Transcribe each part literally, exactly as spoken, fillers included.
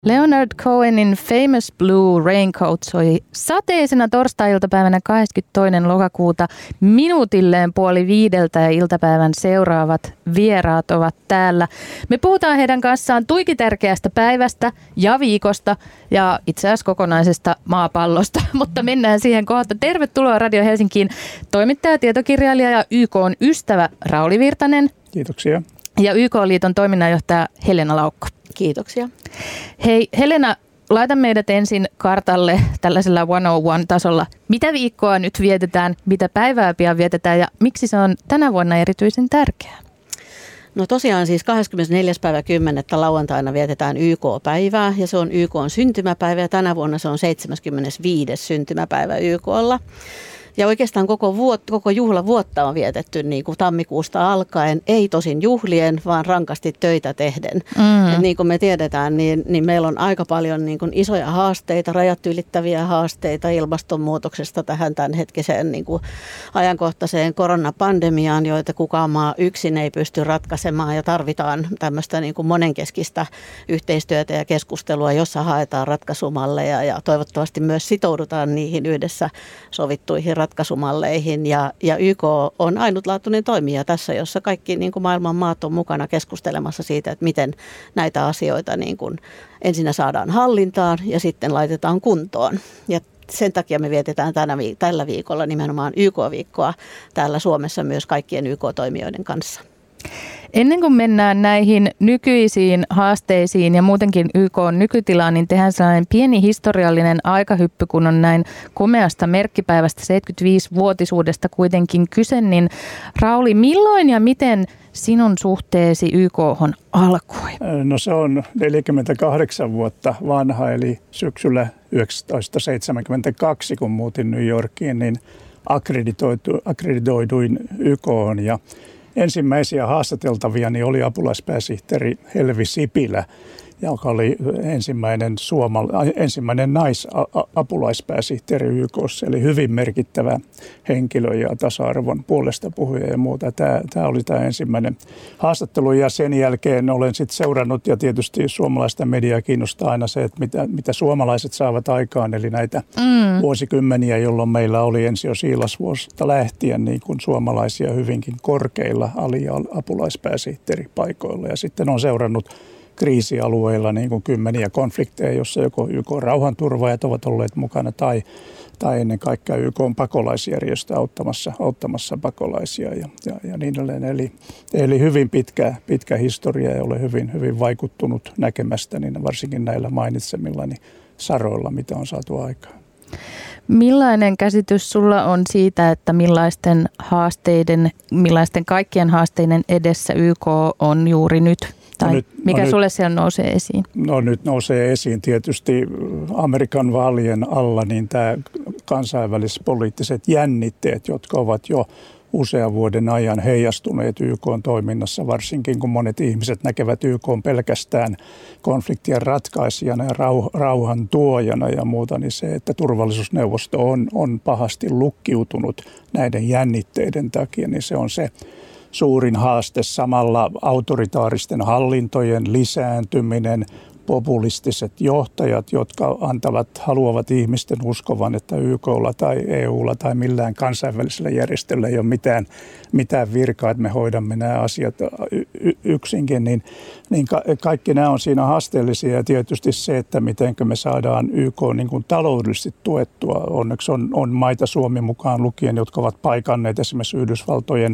Leonard Cohenin Famous Blue Raincoat soi sateisena torstai-iltapäivänä kahdeskymmenestoinen lokakuuta minuutilleen puoli viideltä ja iltapäivän seuraavat vieraat ovat täällä. Me puhutaan heidän kanssaan tuiki tärkeästä päivästä ja viikosta ja itse asiassa kokonaisesta maapallosta, mutta mennään siihen kohta. Tervetuloa Radio Helsinkiin toimittaja, tietokirjailija ja Y K:n ystävä Rauli Virtanen. Kiitoksia. Ja Y K-liiton toiminnanjohtaja Helena Laukko. Kiitoksia. Hei Helena, laita meidät ensin kartalle tällaisella sata-yksi-tasolla. Mitä viikkoa nyt vietetään, mitä päivää pian vietetään ja miksi se on tänä vuonna erityisen tärkeää? No tosiaan siis kahdeskymmenesneljäs päivä kymmenettä lauantaina vietetään Y K-päivää ja se on Y K:n syntymäpäivä ja tänä vuonna se on seitsemäskymmenesviides syntymäpäivä Y K:lla. Ja oikeastaan koko, vuot, koko juhlavuotta on vietetty niin kuin tammikuusta alkaen, ei tosin juhlien, vaan rankasti töitä tehden. Mm. Et niin kuin me tiedetään, niin, niin meillä on aika paljon niin kuin isoja haasteita, rajat ylittäviä haasteita ilmastonmuutoksesta tähän tämänhetkiseen niin kuin ajankohtaiseen koronapandemiaan, joita kukaan maa yksin ei pysty ratkaisemaan ja tarvitaan tämmöistä niin kuin monenkeskistä yhteistyötä ja keskustelua, jossa haetaan ratkaisumalleja ja toivottavasti myös sitoudutaan niihin yhdessä sovittuihin ratkaisumalleihin ja, ja Y K on ainutlaatuinen toimija tässä, jossa kaikki niin kuin maailman maat on mukana keskustelemassa siitä, että miten näitä asioita niin kuin ensinnä saadaan hallintaan ja sitten laitetaan kuntoon. Ja sen takia me vietetään tänä, tällä viikolla nimenomaan Y K-viikkoa täällä Suomessa myös kaikkien Y K-toimijoiden kanssa. Ennen kuin mennään näihin nykyisiin haasteisiin ja muutenkin Y K:n nykytilaan, niin tehdään sellainen pieni historiallinen aikahyppy, kun on näin komeasta merkkipäivästä seitsemänkymmentäviisi-vuotisuudesta kuitenkin kyse. Niin Rauli, milloin ja miten sinun suhteesi Y K:hon alkoi? No se on neljäkymmentäkahdeksan vuotta vanha, eli syksyllä tuhatyhdeksänsataaseitsemänkymmentäkaksi, kun muutin New Yorkiin, niin akkreditoiduin Y K:hon ja ensimmäisiä haastateltaviani oli apulaispääsihteeri Helvi Sipilä, joka oli ensimmäinen, suomala- ensimmäinen naisapulaispääsihteeri Y K:ssa, eli hyvin merkittävä henkilö ja tasa-arvon puolesta puhuja ja muuta. Tämä, tämä oli tämä ensimmäinen haastattelu ja sen jälkeen olen sitten seurannut ja tietysti suomalaista mediaa kiinnostaa aina se, että mitä, mitä suomalaiset saavat aikaan, eli näitä mm. vuosikymmeniä, jolloin meillä oli ensi jo siilasvuosista lähtien niin kuin suomalaisia hyvinkin korkeilla ali- ja apulaispääsihteeripaikoilla ja sitten on seurannut kriisialueilla niin kuin kymmeniä konflikteja, jossa joko Y K-rauhanturvaajat ovat olleet mukana tai, tai ennen kaikkea Y K:n pakolaisjärjestö auttamassa, auttamassa pakolaisia ja, ja, ja niin edelleen. Eli, eli hyvin pitkä, pitkä historia ja olen hyvin, hyvin vaikuttunut näkemästäni varsinkin näillä mainitsemillani saroilla, mitä on saatu aikaan. Millainen käsitys sulla on siitä, että millaisten haasteiden, millaisten kaikkien haasteiden edessä Y K on juuri nyt? Tai no nyt, mikä no sulle nyt, siellä nousee esiin? No nyt nousee esiin tietysti Amerikan vaalien alla niin tämä kansainvälispoliittiset jännitteet, jotka ovat jo usean vuoden ajan heijastuneet Y K:n toiminnassa, varsinkin kun monet ihmiset näkevät Y K:n pelkästään konfliktien ratkaisijana ja rauhan tuojana ja muuta, niin se, että turvallisuusneuvosto on, on pahasti lukkiutunut näiden jännitteiden takia, niin se on se suurin haaste. Samalla autoritaaristen hallintojen lisääntyminen, populistiset johtajat, jotka antavat, haluavat ihmisten uskovan, että Y K:lla tai E U:lla tai millään kansainvälisellä järjestöllä ei ole mitään, mitään virkaa, että me hoidamme nämä asiat y- yksinkin, niin, niin ka- kaikki nämä on siinä haasteellisia ja tietysti se, että miten me saadaan Y K niin kuin taloudellisesti tuettua. Onneksi on, on maita Suomi mukaan lukien, jotka ovat paikanneet esimerkiksi Yhdysvaltojen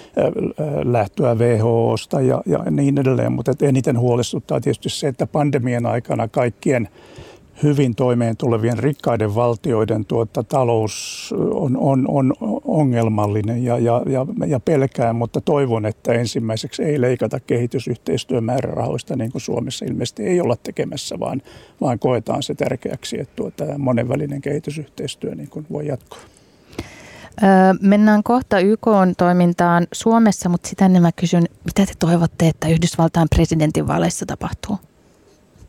lähtöä W H O:sta ja, ja niin edelleen, mutta eniten huolestuttaa tietysti se, että pandemian aikana kaikkien hyvin toimeen tulevien rikkaiden valtioiden tuota, talous on, on, on ongelmallinen ja, ja, ja, ja pelkään, mutta toivon, että ensimmäiseksi ei leikata kehitysyhteistyömäärärahoista niin kuin Suomessa ilmeisesti ei olla tekemässä, vaan, vaan koetaan se tärkeäksi, että tuota, monenvälinen kehitysyhteistyö niin kuin voi jatkoa. Mennään kohta Y K:n toimintaan Suomessa, mutta sitä ennen mä kysyn, mitä te toivotte, että Yhdysvaltain presidentinvaaleissa tapahtuu?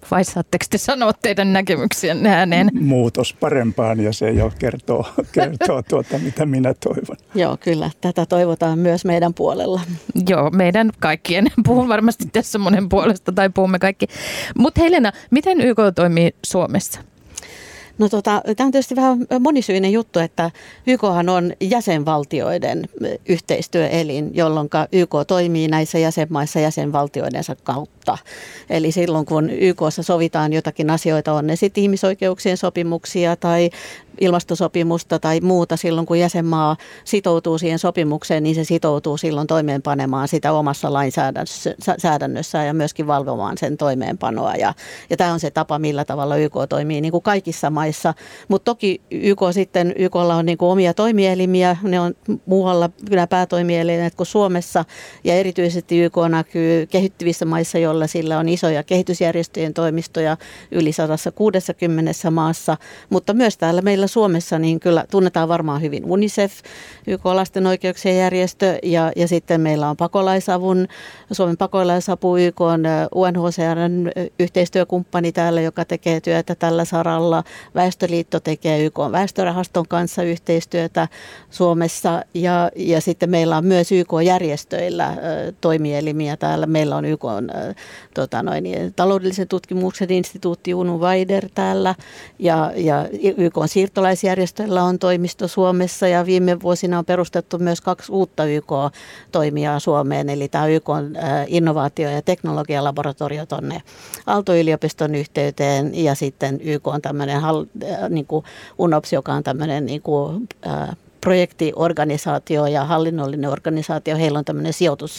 vai saatteko te sanoa teidän näkemyksiänne ääneen? Muutos parempaan ja se jo kertoo, kertoo tuota, mitä minä toivon. Joo, kyllä. Tätä toivotaan myös meidän puolella. Joo, meidän kaikkien. Puhun varmasti tässä monen puolesta tai puhumme kaikki. Mutta Helena, miten Y K toimii Suomessa? No tota, tämä on tietysti vähän monisyinen juttu, että Y K:han on jäsenvaltioiden yhteistyöelin, jolloin Y K toimii näissä jäsenmaissa jäsenvaltioidensa kautta. Eli silloin kun Y K:ssa sovitaan jotakin asioita, on ne sitten ihmisoikeuksien sopimuksia tai ilmastosopimusta tai muuta, silloin kun jäsenmaa sitoutuu siihen sopimukseen, niin se sitoutuu silloin toimeenpanemaan sitä omassa lainsäädännössään ja myöskin valvomaan sen toimeenpanoa. Ja, ja tämä on se tapa, millä tavalla Y K toimii niin kuin kaikissa maissa. Mutta toki Y K sitten, Y K:lla on niin kuin omia toimielimiä, ne on muualla kyllä päätoimielimet kuin Suomessa, ja erityisesti Y K näkyy kehittyvissä maissa, joilla sillä on isoja kehitysjärjestöjen toimistoja yli sata kuusikymmentä maassa, mutta myös täällä meillä Suomessa niin kyllä tunnetaan varmaan hyvin UNICEF, Y K lasten oikeuksien järjestö, ja, ja sitten meillä on pakolaisavun, Suomen pakolaisapu, Y K U N H C R:n yhteistyökumppani täällä, joka tekee työtä tällä saralla. Väestöliitto tekee Y K väestörahaston kanssa yhteistyötä Suomessa, ja, ja sitten meillä on myös Y K-järjestöillä ä, toimielimiä täällä. Meillä on Y K ä, tota noin, taloudellisen tutkimuksen instituutti U N U Wider täällä, ja, ja Y K siirtolaisjärjestöillä on toimisto Suomessa, ja viime vuosina on perustettu myös kaksi uutta Y K-toimijaa Suomeen, eli tämä Y K innovaatio- ja teknologialaboratorio tuonne Aalto-yliopiston yhteyteen, ja sitten Y K on tämmöinen niin kuin U N O P S, joka on tämmöinen niin kuin, ää, projektiorganisaatio ja hallinnollinen organisaatio. Heillä on tämmöinen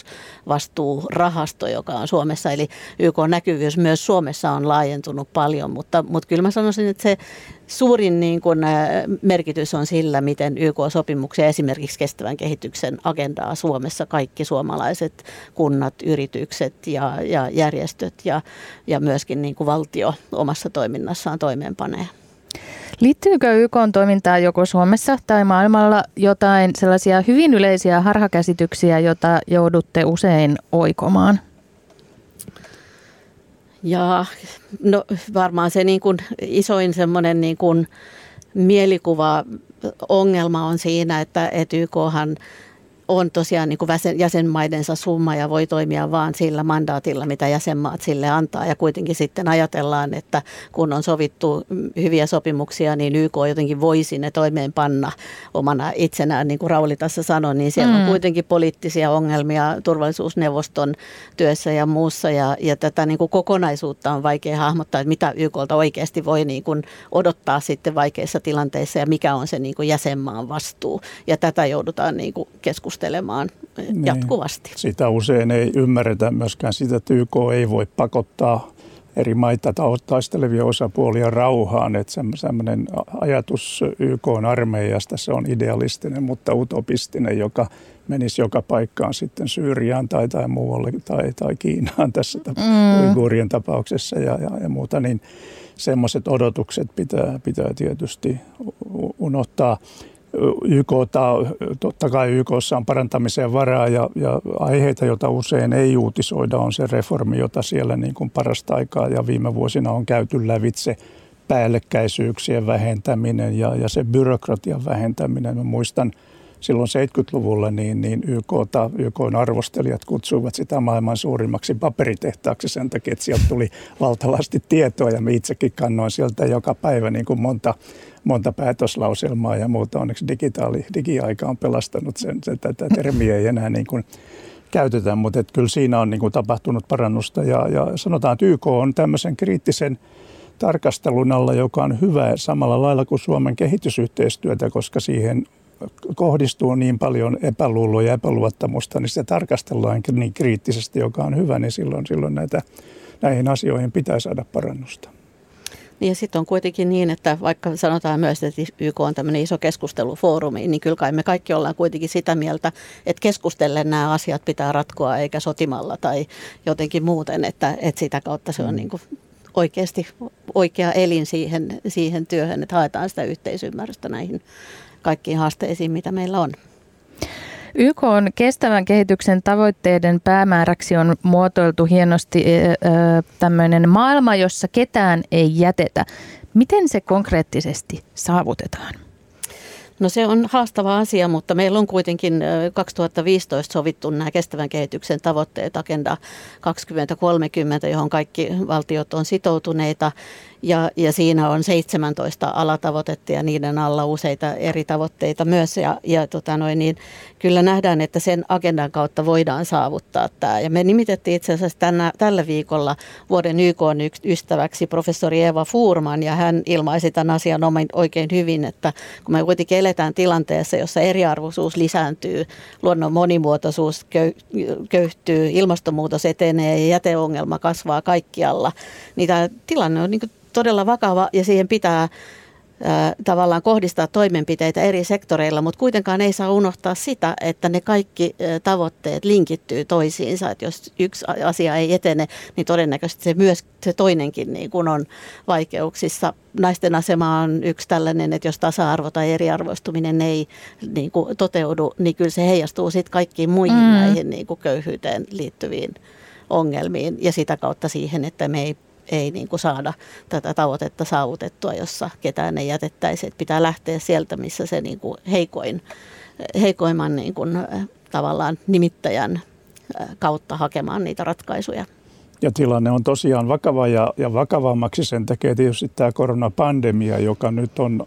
sijoitusvastuurahasto, joka on Suomessa. Eli Y K-näkyvyys myös Suomessa on laajentunut paljon, mutta, mutta kyllä mä sanoisin, että se suurin niin kuin, merkitys on sillä, miten Y K-sopimuksia, esimerkiksi kestävän kehityksen agendaa Suomessa kaikki suomalaiset kunnat, yritykset ja, ja järjestöt ja, ja myöskin niin kuin valtio omassa toiminnassaan toimeenpanee. Liittyykö Y K:n toimintaan joko Suomessa tai maailmalla jotain sellaisia hyvin yleisiä harhakäsityksiä, joita joudutte usein oikomaan? Ja no varmaan se niin kuin isoin semmoinen niin kuin mielikuva ongelma on siinä, että, että Y K:han on tosiaan niin kuin jäsenmaidensa summa ja voi toimia vaan sillä mandaatilla, mitä jäsenmaat sille antaa. Ja kuitenkin sitten ajatellaan, että kun on sovittu hyviä sopimuksia, niin Y K jotenkin voisi ne toimeenpanna omana itsenään, niin kuin Rauli tässä sanoi, niin siellä mm. on kuitenkin poliittisia ongelmia turvallisuusneuvoston työssä ja muussa. Ja, ja tätä niin kuin kokonaisuutta on vaikea hahmottaa, että mitä Y K:lta oikeasti voi niin kuin odottaa sitten vaikeissa tilanteissa ja mikä on se niin kuin jäsenmaan vastuu. Ja tätä joudutaan niin kuin keskustelemaan. jatkuvasti. Niin, sitä usein ei ymmärretä myöskään sitä, että Y K ei voi pakottaa eri maita taistelevia osapuolia rauhaan. Että sellainen ajatus Y K-armeijasta, se on idealistinen, mutta utopistinen, joka menisi joka paikkaan sitten Syyriaan tai, tai muualle tai, tai Kiinaan tässä mm. uiguurien tapauksessa ja, ja, ja muuta, niin semmoiset odotukset pitää, pitää tietysti unohtaa. Y K:ta, totta kai Y K:ssa on parantamiseen varaa ja, ja aiheita, joita usein ei uutisoida, on se reformi, jota siellä niin kuin parasta aikaa ja viime vuosina on käyty lävitse, päällekkäisyyksien vähentäminen ja, ja se byrokratian vähentäminen. Mä muistan silloin seitsemänkymmentäluvulla niin, niin Y K:ta, Y K:n arvostelijat kutsuivat sitä maailman suurimmaksi paperitehtaaksi sen takia, että sieltä tuli valtavasti tietoa ja mä itsekin kannoin sieltä joka päivä niin kuin monta monta päätöslauselmaa ja muuta. Onneksi digitaali, digiaika on pelastanut sen, sen tätä termiä ei enää niin kuin käytetä, mutta et kyllä siinä on niin kuin tapahtunut parannusta ja, ja sanotaan, että Y K on tämmöisen kriittisen tarkastelun alla, joka on hyvä samalla lailla kuin Suomen kehitysyhteistyötä, koska siihen kohdistuu niin paljon epäluuloa ja epäluottamusta, niin sitä tarkastellaan niin kriittisesti, joka on hyvä, niin silloin, silloin näitä, näihin asioihin pitää saada parannusta. Ja sitten on kuitenkin niin, että vaikka sanotaan myös, että Y K on tämmöinen iso keskustelufoorumi, niin kyllä kai me kaikki ollaan kuitenkin sitä mieltä, että keskustellen nämä asiat pitää ratkoa eikä sotimalla tai jotenkin muuten, että, että sitä kautta se on niin kuin oikeasti oikea elin siihen, siihen työhön, että haetaan sitä yhteisymmärrystä näihin kaikkiin haasteisiin, mitä meillä on. Y K:n kestävän kehityksen tavoitteiden päämääräksi on muotoiltu hienosti tämmöinen maailma, jossa ketään ei jätetä. Miten se konkreettisesti saavutetaan? No se on haastava asia, mutta meillä on kuitenkin kaksituhattaviisitoista sovittu nämä kestävän kehityksen tavoitteet Agenda kaksituhattakolmekymmentä, johon kaikki valtiot on sitoutuneita. Ja, ja siinä on seitsemäntoista alatavoitetta ja niiden alla useita eri tavoitteita myös. Ja, ja tota noin, niin kyllä nähdään, että sen agendan kautta voidaan saavuttaa tämä. Ja me nimitettiin itse asiassa tänä, tällä viikolla vuoden Y K:n ystäväksi professori Eva Fuhrman. Ja hän ilmaisi tämän asian oikein hyvin, että kun me kuitenkin eletään tilanteessa, jossa eriarvoisuus lisääntyy, luonnon monimuotoisuus köyhtyy, ilmastonmuutos etenee ja jäteongelma kasvaa kaikkialla, niin tämä tilanne on niin kuin todella vakava ja siihen pitää ää, tavallaan kohdistaa toimenpiteitä eri sektoreilla, mutta kuitenkaan ei saa unohtaa sitä, että ne kaikki ää, tavoitteet linkittyy toisiinsa. Että jos yksi asia ei etene, niin todennäköisesti se myös se toinenkin niin kun on vaikeuksissa. Naisten asema on yksi tällainen, että jos tasa-arvo tai eriarvoistuminen ei niin kuin toteudu, niin kyllä se heijastuu sitten kaikkiin muihin mm. näihin niin kuin köyhyyteen liittyviin ongelmiin ja sitä kautta siihen, että me ei ei niin kuin saada tätä tavoitetta saavutettua, jossa ketään ei jätettäisi. Että pitää lähteä sieltä, missä se niin kuin heikoin, heikoimman niin kuin, tavallaan nimittäjän kautta hakemaan niitä ratkaisuja. Ja tilanne on tosiaan vakava ja, ja vakavammaksi sen tekee tietysti tämä koronapandemia, joka nyt on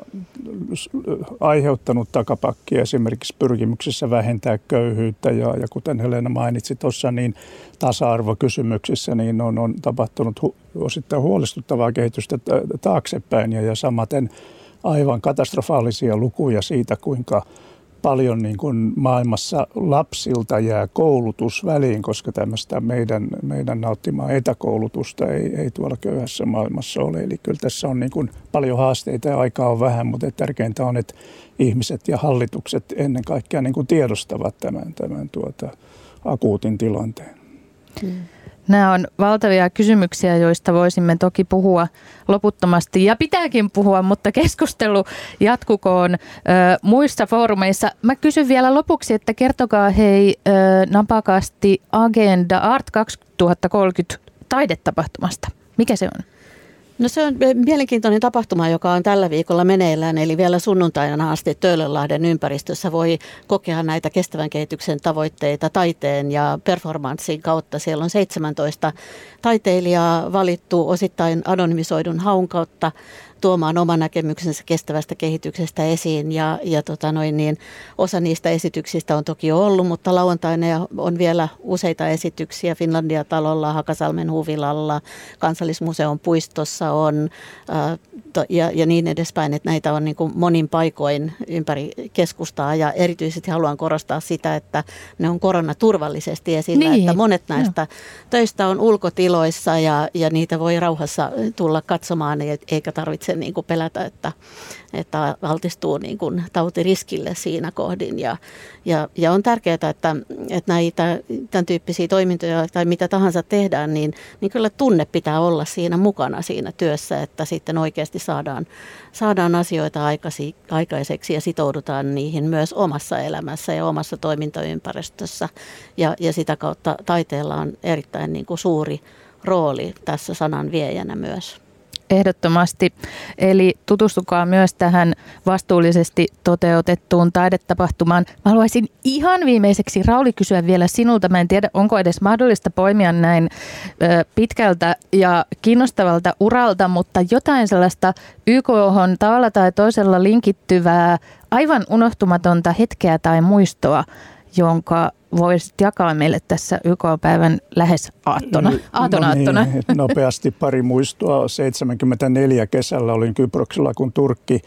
aiheuttanut takapakkia esimerkiksi pyrkimyksissä vähentää köyhyyttä ja, ja kuten Helena mainitsi tuossa, niin tasa-arvokysymyksissä niin on, on tapahtunut hu, osittain huolestuttavaa kehitystä taaksepäin ja, ja samaten aivan katastrofaalisia lukuja siitä, kuinka paljon niin kuin maailmassa lapsilta jää koulutus väliin, koska tämmöistä meidän, meidän nauttimaa etäkoulutusta ei, ei tuolla köyhässä maailmassa ole. Eli kyllä tässä on niin kuin paljon haasteita ja aikaa on vähän, mutta tärkeintä on, että ihmiset ja hallitukset ennen kaikkea niin kuin tiedostavat tämän, tämän tuota, akuutin tilanteen. Hmm. Nämä on valtavia kysymyksiä, joista voisimme toki puhua loputtomasti ja pitääkin puhua, mutta keskustelu jatkukoon ö, muissa foorumeissa. Mä kysyn vielä lopuksi, että kertokaa hei ö, napakasti Agenda Art kaksituhattakolmekymmentä taidetapahtumasta. Mikä se on? No se on mielenkiintoinen tapahtuma, joka on tällä viikolla meneillään, eli vielä sunnuntaina asti Töölönlahden ympäristössä voi kokea näitä kestävän kehityksen tavoitteita taiteen ja performanssin kautta. Siellä on seitsemäntoista taiteilijaa valittu osittain anonymisoidun haun kautta tuomaan oman näkemyksensä kestävästä kehityksestä esiin ja, ja tota noin niin, osa niistä esityksistä on toki ollut, mutta lauantaina on vielä useita esityksiä Finlandia-talolla, Hakasalmen huvilalla, Kansallismuseon puistossa on ää, to, ja, ja niin edespäin, että näitä on niin kuin monin paikoin ympäri keskustaa ja erityisesti haluan korostaa sitä, että ne on koronaturvallisesti esillä, niin, että monet näistä no. töistä on ulkotiloissa ja, ja niitä voi rauhassa tulla katsomaan eikä tarvitse niin kuin pelätä, että, että altistuu niin kuin tautiriskille siinä kohdin. Ja, ja, ja on tärkeää, että, että näitä tämän tyyppisiä toimintoja tai mitä tahansa tehdään, niin, niin kyllä tunne pitää olla siinä mukana siinä työssä, että sitten oikeasti saadaan, saadaan asioita aikaiseksi ja sitoudutaan niihin myös omassa elämässä ja omassa toimintaympäristössä. Ja, ja sitä kautta taiteella on erittäin niin kuin suuri rooli tässä sanan viejänä myös. Ehdottomasti. Eli tutustukaa myös tähän vastuullisesti toteutettuun taidetapahtumaan. Mä haluaisin ihan viimeiseksi, Rauli, kysyä vielä sinulta. Mä en tiedä, onko edes mahdollista poimia näin ö, pitkältä ja kiinnostavalta uralta, mutta jotain sellaista Y K:hon tavalla tai toisella linkittyvää, aivan unohtumatonta hetkeä tai muistoa, jonka voisit jakaa meille tässä Y K-päivän lähes aattona. Aatonaattona. No niin, nopeasti pari muistoa. seitsemänkymmentäneljä kesällä olin Kyproksella, kun Turkki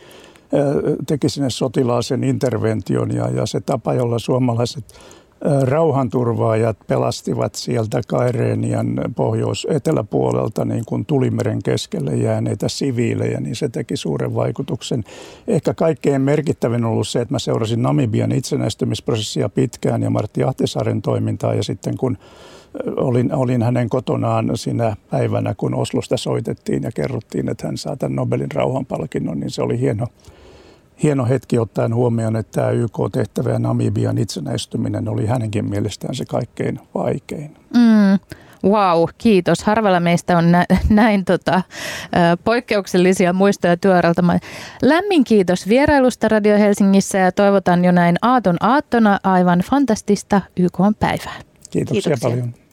teki sinne sotilaisen intervention ja, ja se tapa, jolla suomalaiset rauhanturvaajat pelastivat sieltä Kaireenian pohjois-eteläpuolelta niin kuin Tulimeren keskelle jääneitä siviilejä, niin se teki suuren vaikutuksen. Ehkä kaikkein merkittävin on ollut se, että mä seurasin Namibian itsenäistymisprosessia pitkään ja Martti Ahtisaaren toimintaa ja sitten kun olin, olin hänen kotonaan siinä päivänä, kun Oslosta soitettiin ja kerrottiin, että hän saa tämän Nobelin rauhanpalkinnon, niin se oli hieno. hieno hetki ottaen huomioon, että tämä Y K-tehtävä ja Namibian itsenäistyminen oli hänenkin mielestään se kaikkein vaikein. Mm. Wow, kiitos. Harvalla meistä on nä- näin tota, poikkeuksellisia muistoja työuralta. Lämmin kiitos vierailusta Radio Helsingissä ja toivotan jo näin aaton aattona aivan fantastista Y K-päivää. Kiitoksia, Kiitoksia paljon.